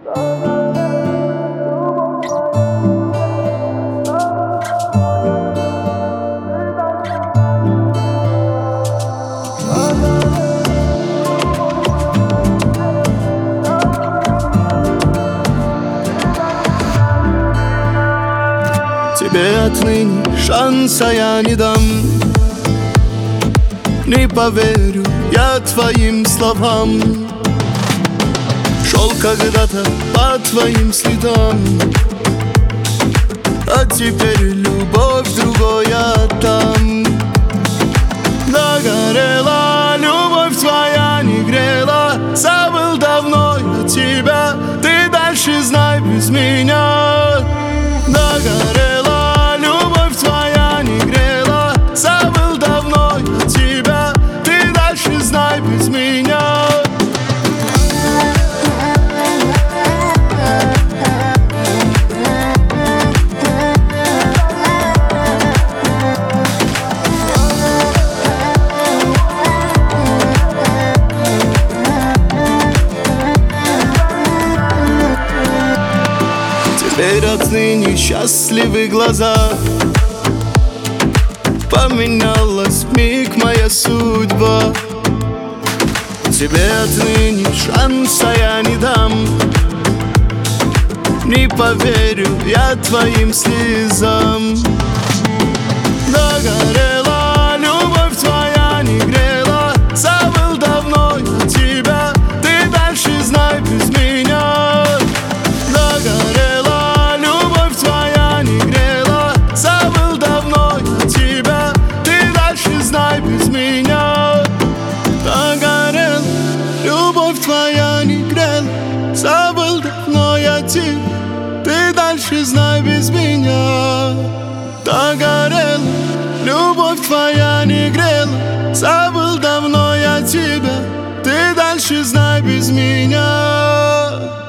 Тебе отныне шанса я не дам. Не поверю я твоим словам. Шел когда-то по твоим следам, а теперь любовь другая там. Догорела, любовь твоя не грела. Забыл давно я тебя, ты дальше знай без меня. Догорела, любовь твоя не грела. Забыл давно я тебя, ты дальше знай без меня. Теперь отныне счастливы глаза. Поменялась вмиг моя судьба. Тебе отныне шанса я не дам. Не поверю я твоим слезам. Догорела, любовь твоя не грела. Забыл давно я тебя, ты дальше знай без меня. Догорела, любовь твоя не грела. Забыл давно я тебя, ты дальше знай без меня. Догорела, любовь твоя не грела. Забыл давно я тебя, ты дальше знай без меня. Догорела, любовь твоя не грела. Забыл давно я тебя, ты дальше знай без меня.